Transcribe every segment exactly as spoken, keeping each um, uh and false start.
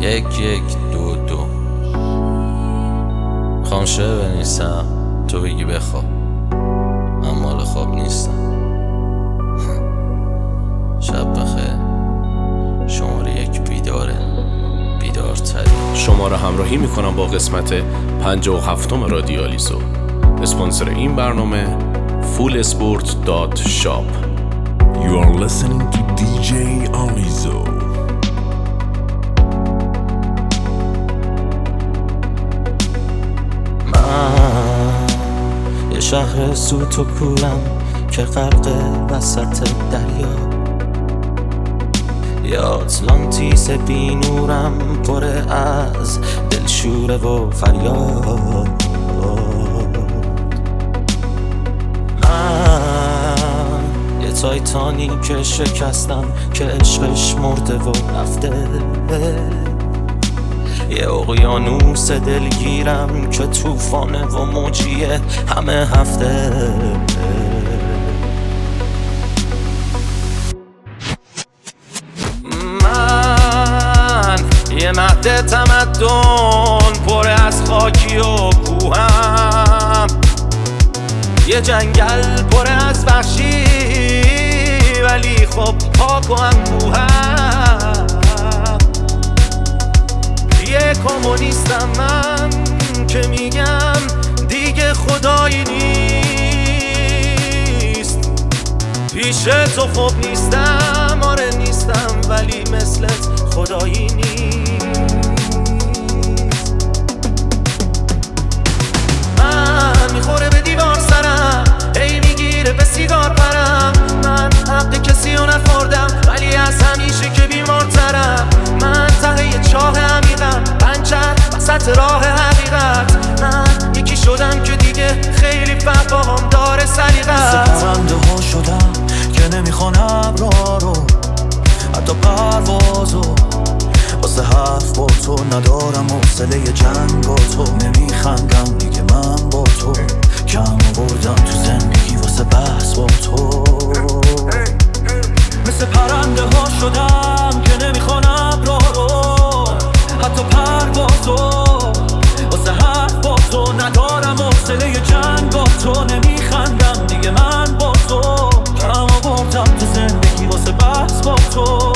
یک یک دو دو خوام شعر بنویسم تو بگی بخواب، من مال خواب نیستم. شب بخیر، شماره یک بیداره، بیدارتری. شما را همراهی میکنم با قسمت پنجاه و هفتم رادیالیزو. اسپانسر این برنامه فول اسپورت دات شاپ. You are listening to دی جی Alizo. من یه شهر سوت و کورم که غرق وسط دریا، یه آتلانتیس بی نورم پر از دلشوره و فریاد. من یه تایتانی که شکستم که عشقش مرده و رفته، یه اقیانوس دلگیرم که توفانه و موجیه همه هفته. من یه مهد تمدن پر از خاکی و کوهم، یه جنگل پر از وحشی ولی خب پاک و انبوهم. یه کمونیستم من که میگم دیگه خدایی نیست، پیش تو خوب نیستم، آره نیستم، ولی مثلت خدایی نیست. من میخوره به دیوار سرم، ای میگیره به سیگار پرم، من حق کسی رو نخوردم ولی از همیشه که بیمارترم. من ته یه چاه عمیقم، پنچر وسط راه حقیقت. من یکی شدم که دیگه خیلی فقاهم داره سلیقت. پرنده ها شدم که نمیخوان ابرا رو، حتی پروازو واسه حرف با تو ندارم، حوصله جنگ با تو نمیخندم دیگه. من با تو کم آوردم تو زندگی واسه بحث با تو. مثل پرنده ها شدم که نمیخوان ابرا رو، حتی پروازو واسه حرف با تو ندارم، حوصله جنگ با تو نمیخندم دیگه. من با تو کم آوردم تو زندگی واسه بحث با تو.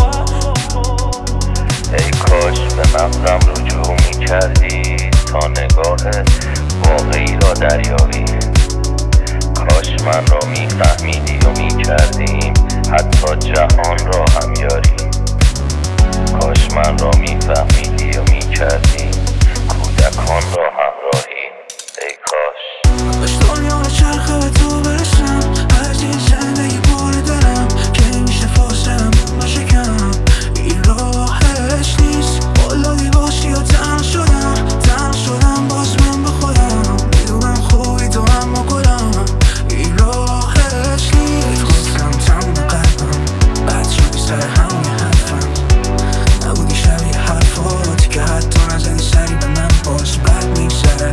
ای کاش به مغزم رجوع میکردی تا نگاه واقعی را دریابی. کاش من را میفهمیدی و میکردیم حتی جهان را هم یاری. کاش من را میفهمیدی و میکردیم کودکان را همراهی. ای کاش باش دنیا رو چرخه به تو برسم، هرچی زندگی پر دارم که میشه فاصلم باشه کم. این راهش نیست، بالایی باشی و تنگ شدم، تنگ شدم باز من به خودم. میدونم خوبی تو اما گلم، این راهش نیست. خواستم تموم قلبم، بد شدی سر همون حرفم، نبودی شبیه حرفات که حتی نزدی سری به من باز بد میگذره.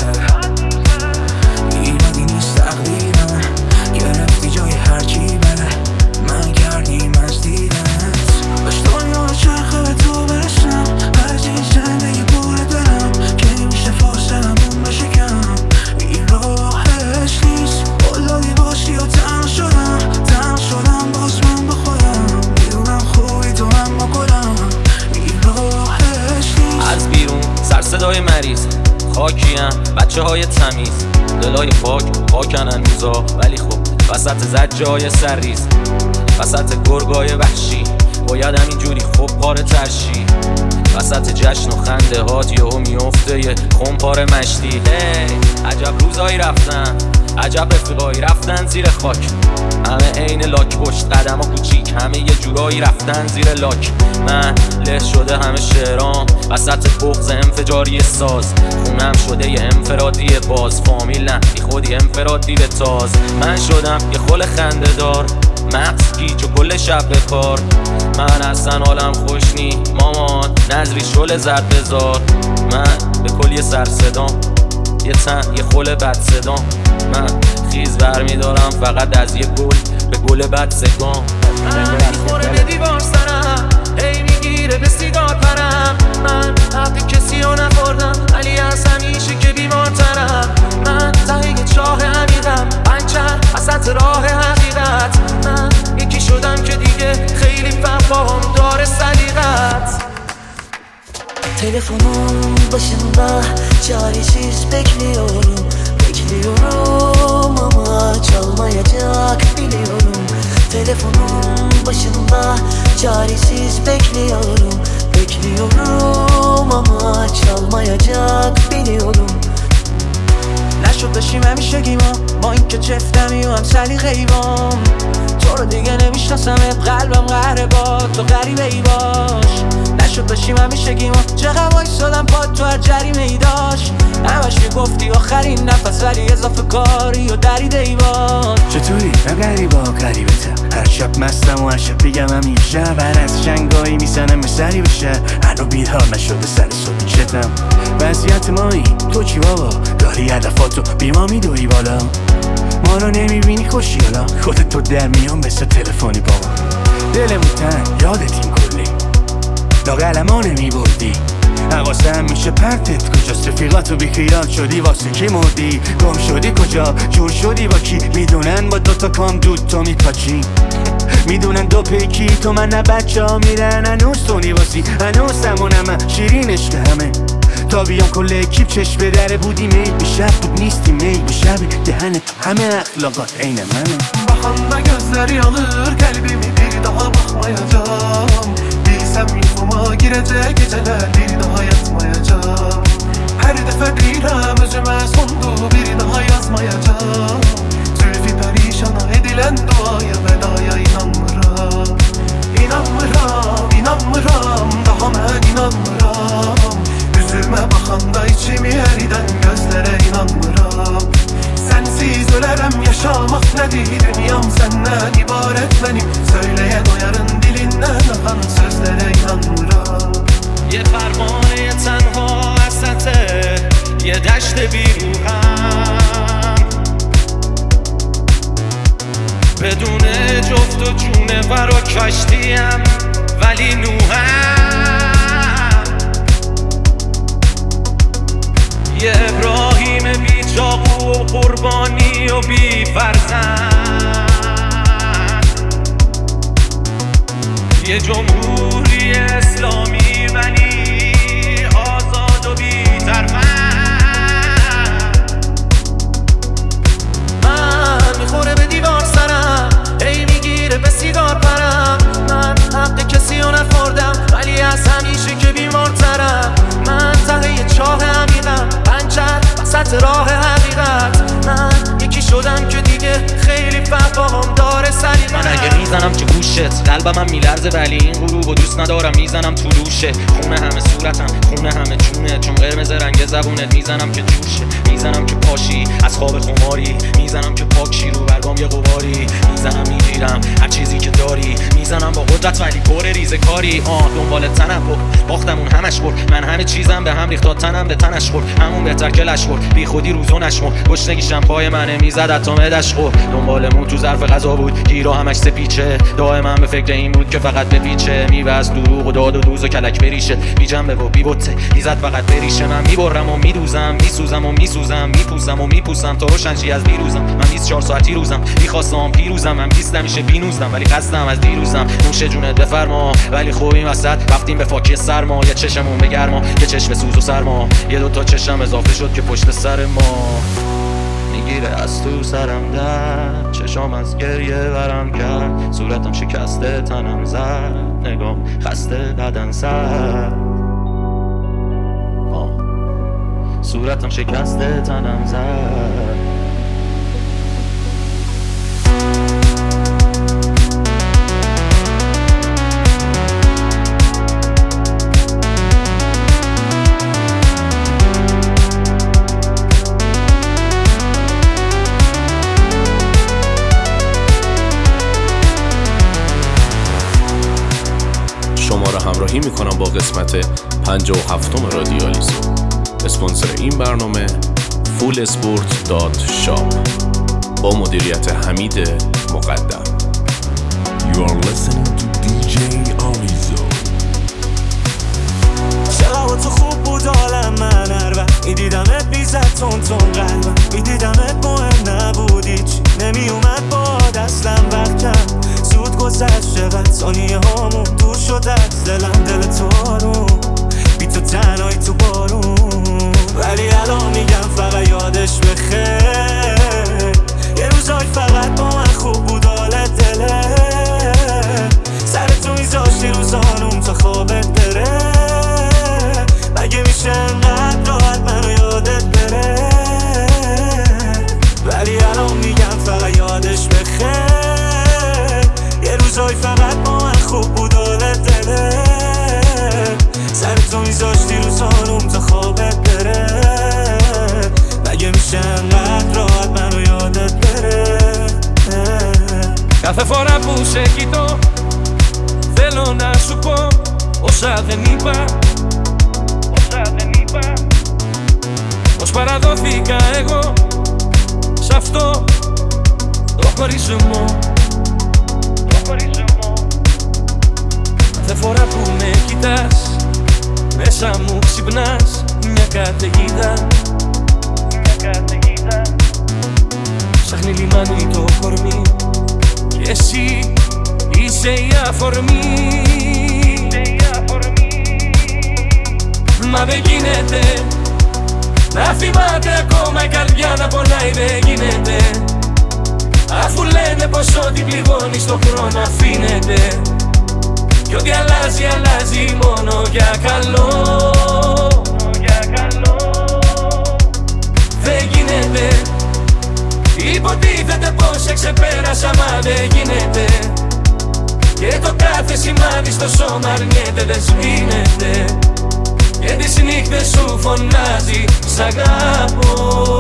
ایرادی نیست تقدیرم، گرفتی جای هرچی بره، من کردیم از دیدنت. باش دنیا رو چرخه به تو برسم، هرچی زندگی پر دارم که میشه فاصلم بشه کم. این راهش نیست، بالایی باشی و تنگ شدم، تنگ شدم باز من به خودم. میدونم خوبی تو اما گلم، این راهش نیست. از بیرون سر صدای مریض، خاکیم بچه های تمیز، دلای پاک پاکن هنوزا، ولی خب وسط زجای سرریز، وسط گرگای وحشی باید همینجوری خب پاره ترشی. وسط جشن و خنده هات یهو میفته یه خمپاره مشتی. هی عجب روزایی رفتن، عجب رفیقایی رفتن زیر خاک، همه عین لاک پشت قدم ها کوچیک، همه یه جورایی رفتن زیر لاک. من له شده همه شعرام وسط بغض انفجاری ساز، خونم شده یه انفرادی باز، فامیل نه بی خودی انفرادی به تاز. من شدم یه خل خنده دار، مغز گیج و کل شب به کار. من اصلا حالم خوش نی مامان، نظری شل زرد بزار. من به کل یه سر صدام، یه تن یه خل بد صدام. من خیز برمیدارم فقط از یه گل به گل بد سگام. من میخوره به دیوار سرم، هی میگیره به سیگار پرم. من Telefonun başında çaresiz bekliyorum, bekliyorum ama çalmayacak biliyorum. Telefonun başında çaresiz bekliyorum, bekliyorum ama çalmayacak biliyorum. نشد داشتیم همیشگیما با این که چفتمی و هم سلیقه‌ایوام. تو رو دیگه نمیشناسمت، قلبم قهره با تو غریبه ای باش. نشد داشتیم همیشگیما چقدر وایسادم پا تو هر جریمه ای داشت. همش میگفتی آخرین نفس ولی اضافه کاری و دریده ای باش. چطوری؟ من غریبا غریبتم، هر شب مستم و هر شب بگم همیشه هر از شنگایی میزنم به سری بشه. هنو بیدار نشده سر صبح شدم وضعیت مایی تو چی بابا؟ داری هدفاتو بی ما میدوی بالا، ما رو نمیبینی خوشیالا، خودت تو در میان بسه تلفنی بابا. دلمون تنگ یادتیم کلی لاغلما نمیبردی، حواسم میشه پرتت کجاست، رفیقاتو بی خیال شدی واسه کی مردی، گم شدی کجا جور شدی با کی، میدونن با دوتا کام دود تو میپاچی، میدونن دو پیکی تو من نه بچه ها میرن هنوز تو نیواسی، هنوز همونم شیرین عشق همه تا بیام کل اکیب چشم به دره بودی میل به شب بود نیستی میل به شب دهنت همه اخلاقات عین منه. Bakanda gözleri alır kalbimi bir daha bakmayacağım. Bilsem uyuma girecek geceler bir daha yatmayacağım. Her defedirem özüme sondu bir daha yazmayacağım. Zülfü perişana edilen duaya vedaya inanmıram. İnanmıram, inanmıram, daha ben inanmıram. Üzülme bakanda içimi eriden gözlere inanmıram. Sensiz ölerem yaşamak nedir dünyam senden ibaret benim. Söyleyen o yarın dilinden akan sözlere inanmıram. یه پروانه تنها وسط یه دشت بیروحم، بدون جفت و جونور و کشتیم ولی نوحم. یه ابراهیم بی چاقو و قربانی و بی فرزند، یه جمهوری اسلامی ولی آزاد و بی ترفند. من میخوره به دیوار سرم، ای میگیره به سیگار پرم. من حق کسی رو نخوردم ولی از همیشه که بیمارترم. من ته یه چاه عمیقم، پنچر وسط راه حقیقت. من یکی شدم که دیگه خیلی فرق باهم داره سلیقه. من اگه میزنم که گوشت قلبم هم میلرزه ولی این غروب و دوست ندارم میزنم تو لوشه. خونه همه صورتم خونه همه جونه، چون قرمز رنگ زبونت میزنم که جوشه. میزنم که پاشی از خواب خماری، میزنم که پاکشی رو برگام یه غباری. میزنم میگیرم هر چیزی که داری، میزنم با قدرت ولی پر ریزه کاری. آه دنبال تنم بود باختمون همش برد، من همه چیزم به هم ریخت تا تنم به تنش خورد. همون بهتر که لش برد بی خودی روزو نشمر، گشنگیشم پای منه میزد تا مدش خورد. دنبالمون تو ظرف غذا بود گیرا همش سپیچه، دائما به فکر این بود که فقط بپیچه. میوز دروغ و داد و دوز و کلک بریشه، بی جنبه و بی بوته میزد فقط بریشه. من میبرم و میدوزم، میسوزم و میسوزم، میپوسم و میپوسم تا روشنشی از دیروزم. من بیست و چهار ساعتی روزم میخواستم پیروزم، من بیست همیشه بینوزم ولی قصدم از دیروزم. نوش جونت بفرما ولی خوب این وسط رفتیم به فاکی سرما. یه چشمون به گرما یه چشم سوز و سرما، یه دوتا چشم اضافه شد که پشت سر ما میگیره از تو سرم در. چشام از گریه ورم کرد، صورتم شکسته تنم زد، نگام خسته بدن سر. آه. صورتم شکسته تنم زد. شما را همراهی میکنم با قسمت پنجاه و هفتم رادیالیسو. اسپانسر این برنامه فول اسپورت دات شاپ با مدیریت حمید مقدم. You are listening to دی جی Alizo. شبا تو خوب بود حالم، من هر وقت میدیدمت بیزد تون تون قلبم، میدیدمت مهم نبودی چی نمیومد با دستم وقتم زود گذشت. چقدر ثانیه هامون دور شد از دلم، دل تو رو بی تو تنها σε κοιτώ, θέλω να σου πω όσα δεν είπα, όσα δεν είπα. Πως παραδόθηκα εγώ σ' αυτό το χωρισμό, το χωρισμό. Κάθε φορά που με κοιτάς, μέσα μου ξυπνάς μια καταιγίδα, μια καταιγίδα. Ψάχνει λιμάνι το κορμί και εσύ είσαι η αφορμή, είσαι η αφορμή. Μα δεν γίνεται να θυμάται ακόμα η καρδιά να πονάει, δεν γίνεται. Αφού λένε πως ό,τι πληγώνει στον χρόνο αφήνεται, κι ό,τι αλλάζει, αλλάζει μόνο για καλό, για καλό. Δεν γίνεται, υποτίθεται πως σε ξεπέρασα, μα δεν γίνεται. Και το κάθε σημάδι στο σώμα αρνιέται, δεν σβήνεται. Και τις νύχτες σου φωνάζει σ' αγαπώ.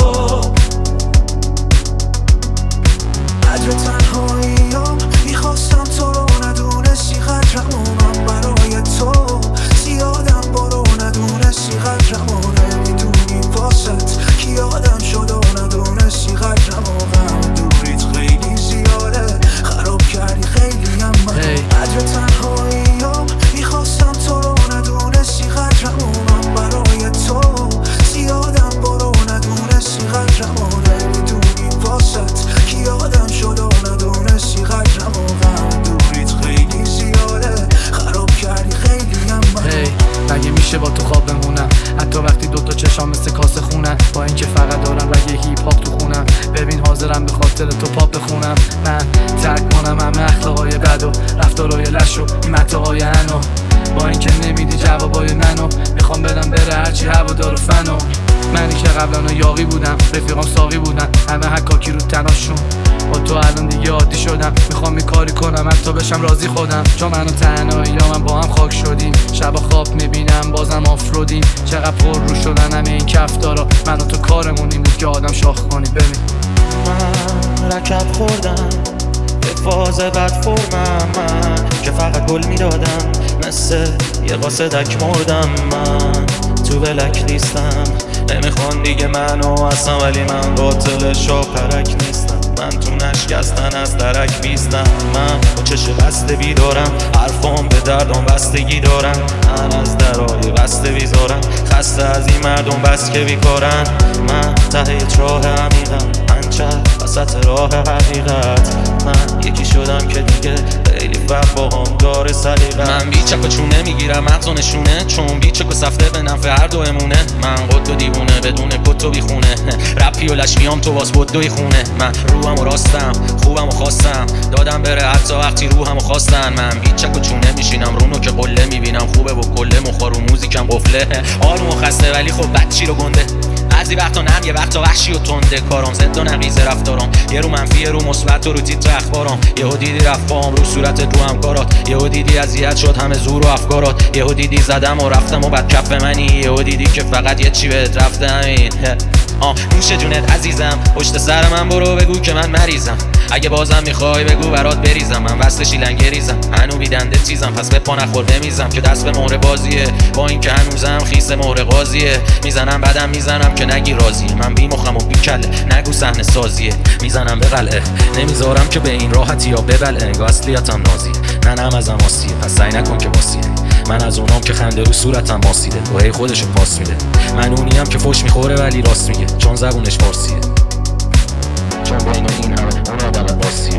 قدر تنهاییم میخواستم تو رو ندونستی قدرمو من برای تو زیادم برو ندونستی قدرمو نمیدونی واسط کی آدم شد و ندونستی قدرمو غم دوریت خیلی زیاده خراب کردی خیلی هم من قدر تنهاییم میخواستم تو رو ندونستی قدرمو من برای تو زیادم برو ندونستی قدرمو نمیدونی واسط کی آدم شد و ندونستی قدرمو غم دوریت خیلی زیاده خراب کردی خیلی هم من hey, مگه میشه با تو خواب بمونم حتی وقتی دوتا چشام مثل کاسه خونن، با اینکه فقط دارم رگ هیپ هاپ تو خونم. ببین حاضرم به خاطر تو پاپ بخونم، من ترک کنم همه اخلاقای بد و رفتارهای لش و این متاهای انو. با اینکه نمیدی جوابای منو، میخوام بدم بره هرچی هوادار و فنو. منی که قبلا یاقی بودم، رفیقام ساقی بودن، همه حکاکی رو تناشون. با تو الان دیگه عادی شدم، میخوام این کاری کنم حتی بشم راضی خودم. چون من و تنهایی یا من با هم خاک شدیم، شب خواب میبینم بازم آفرودیم. چقدر پر رو شدن همه این کفتارا، من و تو کارمون این بود که آدم شاخ کنی. ببین من رکب خوردم به فاز بد فرمم، من که فقط گل میدادم مثل یه قاصدک مردم. من تو بلک نیستم، نمیخوان دیگه منو اصلا، ولی من قاتل شاپرک نیستم. من تو نشکستن از درک بیستم، من با چش بسته بیدارم، حرفام به دردم بستگی دارم. من از درای بسته بیزارم، خسته از این مردم بس که بیکارن. من ته راه عمیقم، هنچه وسط راه حقیقت. من یکی شدم که دیگه خیلی فرق با هم داره سلیقت. من بیچک و چونه میگیرم مغز و نشونه، چون بیچک و سفته به نفع هر دو امونه. من قد و دیوونه بدون کت و بیخونه، رپی و لشکیام تو باز بدوی خونه. من روحم و راستم، خوبم و خواستم، دادم بره حتی وقتی روحم و خواستن. من بیچک و چونه میشینم رونو که قله میبینم خوبه و کله مخار و موزیکم قفله. آروم و خسته ولی خب بچی رو گنده، بعضی وقتا نم یه وقتا وحشی و تنده. کارام زد و نقیزه رفتارام، یه رو منفی یه رو مثبت و رو تیتر اخبارام. یهو دیدی رفت پام رو صورت رو همکارات، یهو دیدی اذیت شد همه زور و افکارات. یهو دیدی زدم و رفتم و بعد کف منی، یهو دیدی که فقط یه چی بهت رفته همین. آه نوش جونت عزیزم، پشت سر من برو بگو که من مریضم. اگه بازم میخوای بگو برات بریزم، من وسط شیلنگریزم، هنو بیدنده چیزم، پس به پا نخورده میزم که دست به مهر بازیه. با این که هنوزم خیس مهر قاضیه، میزنم بعدم میزنم که نگی راضیه. من بی مخم و بی کله، نگو صحنه سازیه. میزنم به قلعه، نمیذارم که به این راحتی یا ببلعه. نگاه اصلیتم نازیه، نه نم از اماسیه، پس سعی نکن که واسیه. من از اونام که خنده رو صورتم ماسیده و هی خودشو پاس میده. من اونیم که فوش میخوره ولی راست میگه، چون زبونش فارسیه. چون بین این همه اون آدم باسیه.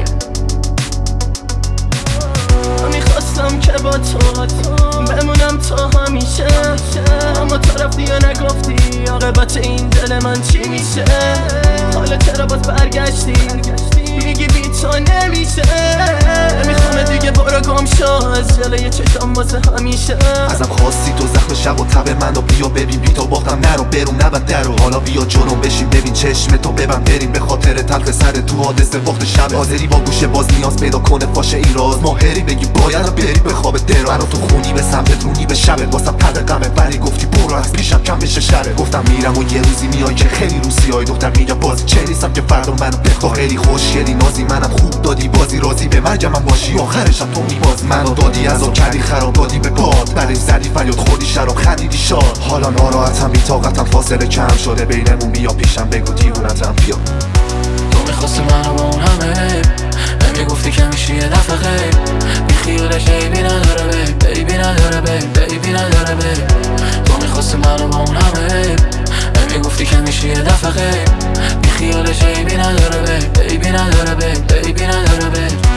میخواستم که با تو بمونم تا همیشه، اما تو رفتی یا نگفتی عاقبت این دل من چی میشه. حالا چرا باز برگشتی میگی بی تو نمیشه. نمیخوام دیگه برو گم شو از جلوی چشم واسه همیشه. ازم خواستی تو زخم شب و تب منو بیا ببین، بی تو باختم نرو برو نبد درو. حالا بیا جلوم بشین ببین چشم تو ببند بریم، به خاطر تلخ سر تو حادثه وقت شب. حاضری با گوشه باز نیاز پیدا کنه فاشه این راز، ماهری بگی باید بری به خواب درو. منو تو خونی به سمت رونی به شبت واسم پرد غمه، ولی گفتی برو از پیشم کم بشه شره. گفتم میرم و یه روزی میای که خیلی روسیای دختر میگه باز چه نیستم که فردا منو بخوا. خیلی خوشگلی دلی نازی منم خوب دادی بازی راضی به مرگم هم باشی آخرشم تو میبازی منو دادی عذاب کردی خراب دادی به باد برای زدی فریاد خوردی شراب خندیدی شاد حالا ناراحتم بی طاقتم فاصله کم شده بینمون بیا پیشم بگو دیوونتم بیا تو میخواستی منو با اون همه نمیگفتی که میشی یه دفعه غیب بی خیالش عیبی نداره بیب بیبی نداره بیب بیبی نداره بیب تو میخواستی منو با اون همه نمیگفتی که میشی یه دفعه غیب بی خیالش عیبی نداره بیب بیبی نداره بیب بیبی نداره بیب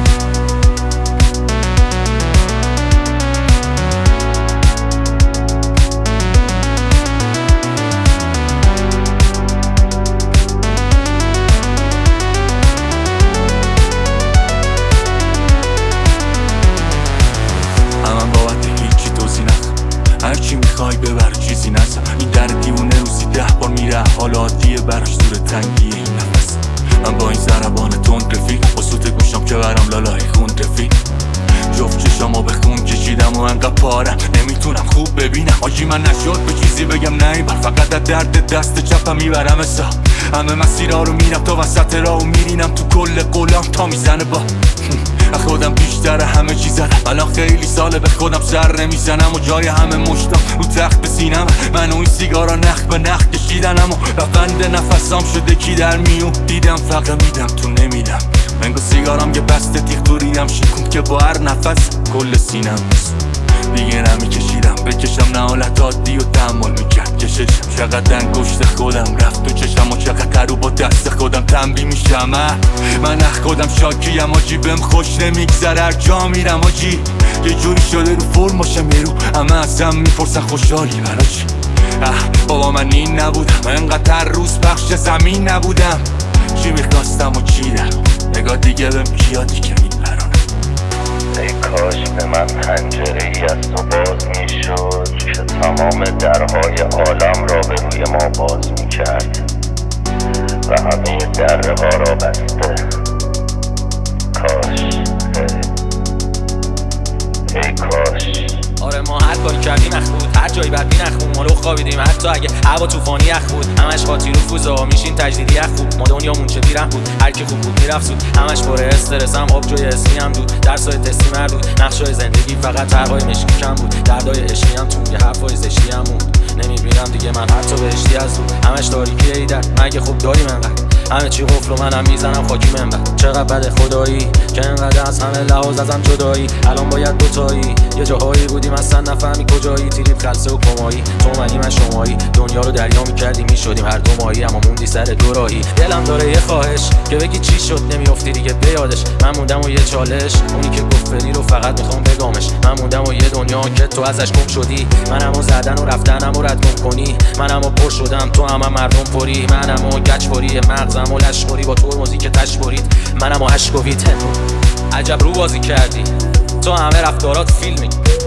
هرچی میخوای ببر چیزی نزن این در دیونه روزی ده بار میره حال عادیه براش دور تنگیه این نفس من با این ضربان تند رفیق با سوت گوشم که برم لالای خون رفیق جفت چشامو به خون کشیدم و انقدر پارم نمیتونم خوب ببینم آجی من نشد به چیزی بگم نه این بر فقط از درد دست چپم میبرم حساب همه مسیرها رو میرم تا وسط راه و میرینم تو کل قولم تا میزنه با خودم بیشتر همه چی زدم الان خیلی ساله به خودم سر نمیزنم و جای همه مشتم رو تخت بسینم من و این سیگارا نخ به نخ کشیدن اما رفند نفسام شده کی در میو دیدم فقط میدم تو نمیدم منگو سیگارم یه بسته تیخ تو ریدم شکون که با هر نفس کل سینم دیگه نمیکشیدم بکشم نه حالت عادی و تحمل میکرد کششم چقدر انگشت خودم رفت تو چشم و چقدر قرو با دست خودم تنبی میشم من اخ خودم شاکیم آجی بهم خوش نمیگذره هر جا میرم آجی یه جوری شده رو فرماشم یه رو همه ازم میپرسن خوشحالی برا چی اه بابا من این نبودم انقدر هر روز بخش زمین نبودم چی میخواستم و چی در نگاه دیگه بهم کیادی که میپرانم ای کاش به من پنجره ای از تو باز میشد که تمام درهای عالم را به روی ما باز میکرد و همه دره ها را بسته کاش ای, ای کاش آره ما هر کاری کردیم اخ بود هر جایی بدی نخون ما رو خوابیدیم حتی اگه هوا طوفانی اخ بود همش خاطی رو فوزا میشین تجدیدی اخ بود ما دنیامون چه بیرم بود هر کی خوب بود میرفت زود همش پر استرسم آب جای اسمی هم دود درسای تستی مردود نقشای زندگی فقط طرحای مشکی کم بود دردای عشقی هم تو یه حرفای زشتی هم بود نمیبینم دیگه من حتی بهشتی از دود همش تاریکی ایدر مگه خوب داریم انقدر همه چی قفل و منم میزنم خاکی منبر چقدر بده خدایی که انقدر از همه لحاظ ازم جدایی الان باید دوتایی یه جاهایی بودیم اصلا نفهمی کجایی تریپ خلصه و کمایی تو منی من شمایی دنیا رو دریا میکردیم میشدیم هر دو ماهی اما موندی سر دو راهی دلم داره یه خواهش که بگی چی شد نمیافتی دیگه بیادش من موندم و یه چالش اونی که گفت فری رو فقط میخوام بگامش من موندم و یه دنیا که تو ازش گم شدی منمو زدن و رفتنم و رد گم کنی منمو پر شدم تو هم, هم مردم پری منمو گچ پری مغزم و لشخوری با ترمزی که تش برید منمو اشکویت عجب رو بازی کردی تو همه رفتارات فیلمی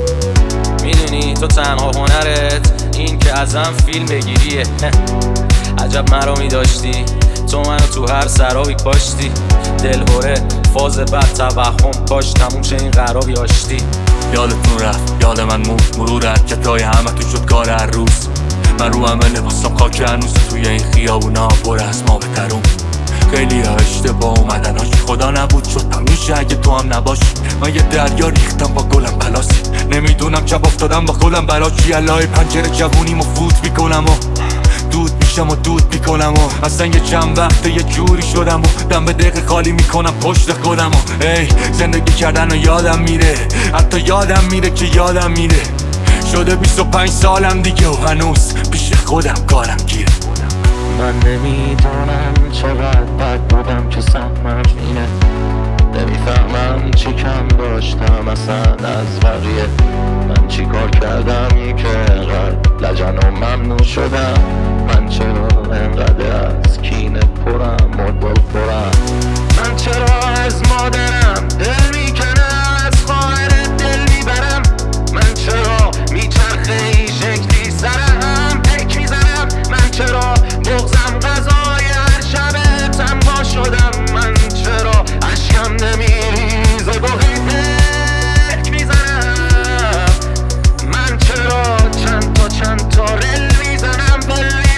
میدونی تو تنها هنرت این که ازم فیلم بگیریه عجب مرا میداشتی تو منو تو هر سرابی کاشتی دلهوره فاز بد توهم کاش تموم شه این قرابی آشتی یادتون رفت یاد من مو مرور حرکتای همه تو شد کار هر روز من رو همه لباسم خاک هنوز توی این خیابونا پر از ما بترون خیلی ها اشتباه اومدن هاشی خدا نبود شد میشه اگه تو هم نباشی من یه دریا ریختم با گلم پلاسی نمیدونم چپ افتادم با خودم برا چی الهی پنجره جوونیم و فوت میکنم و دود میشم و دود میکنم و اصلا یه چند وقته یه جوری شدم و دم به دقیقه خالی میکنم پشت خودم و ای زندگی کردن و یادم میره حتی یادم میره که یادم میره شده بیست و پنج سالم دیگه و هنوز پیش خودم کارم گیره من نمیدونم چقدر بد بودم که سهمم اینه نمیفهمم چی کم داشتم اصلا از بقیه من چی کار کردم که انقدر لجن و ممنون شدم من چرا انقدر از کینه پرم مدبال پرم من چرا از مادرم دل میکنم از خواهر دل میبرم من چرا میچرخه این شکلی سرم پک میزنم من چرا بغزم غذای هر شب تنها شدم من چرا عشقم نمیریزه گوهی پک میزنم من چرا چند تا چند تا رل میزنم بلی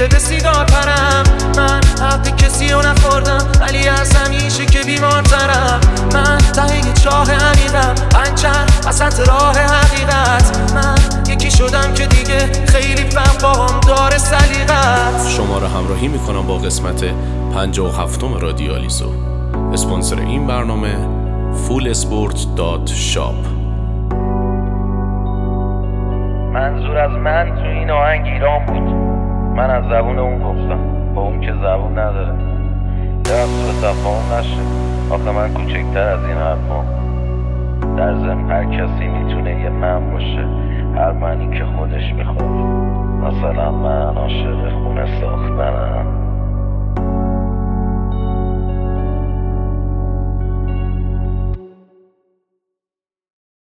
میده به سیگار پرم. من حق کسی رو نخوردم ولی از همیشه که بیمارترم. من ته چاه عمیقم، پنچر وسط راه حقیقت. من یکی شدم که دیگه خیلی فهم باهم داره سلیقت. شما را همراهی میکنم با قسمت پنجاه و هفتم رادیالیسو. اسپانسر این برنامه فول اسپورت دات شاپ. منظور از من تو این آهنگ ایران بود. من از زبون اون گفتم با اون که زبون نداره. دارم تو تفاهم نشه. آخه من کوچکتر از این حرفام. در ضمن هر کسی میتونه یه من باشه، هر منی که خودش میخواد. مثلا من عاشق خونه ساختنم.